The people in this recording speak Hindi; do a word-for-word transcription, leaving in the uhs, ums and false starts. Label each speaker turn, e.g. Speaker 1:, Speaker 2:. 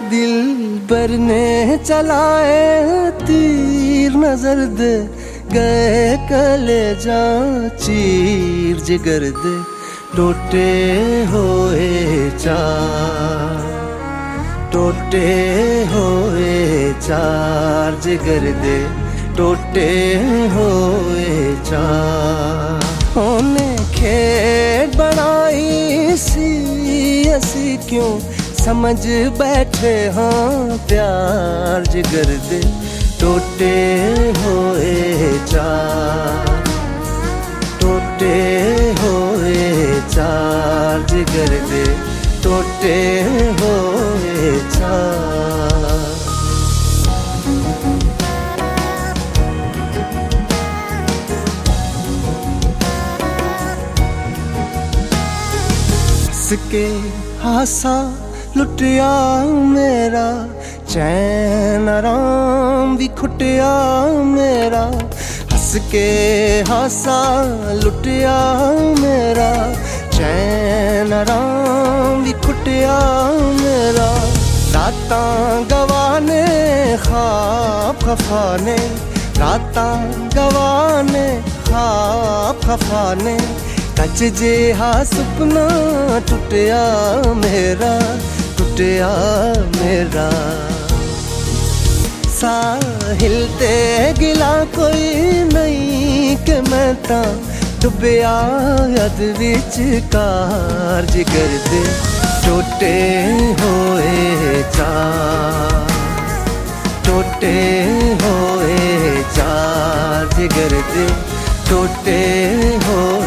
Speaker 1: दिल बरने चलाए तीर नजर दे गए कलेजा चीर जिगर दे टूटे होए चार टूटे होए चार जिगर दे टूटे होए चार। ओने खेत बनाई सी असी क्यों समझ बैठे हाँ प्यार जिगर दे टूटे होए चार टूटे होए चार जिगर दे टूटे होए चार। हंसके हासा लुटिया मेरा चैन आराम भी खुटिया मेरा। हंस के हासा लुटिया मेरा चैन आराम भी खुटिया मेरा। रातां गवाने ख्वाब खफाने रातां गवाने ख्वाब खफाने कच जेहा सुपना टुटिया मेरा टुटिया मेरा। साहिल ते गिला कोई नहीं कि मैं तां डुबिया यद विच कार जिगर दे टूटे होए चार टूटे होए चार जिगर दे टूटे हो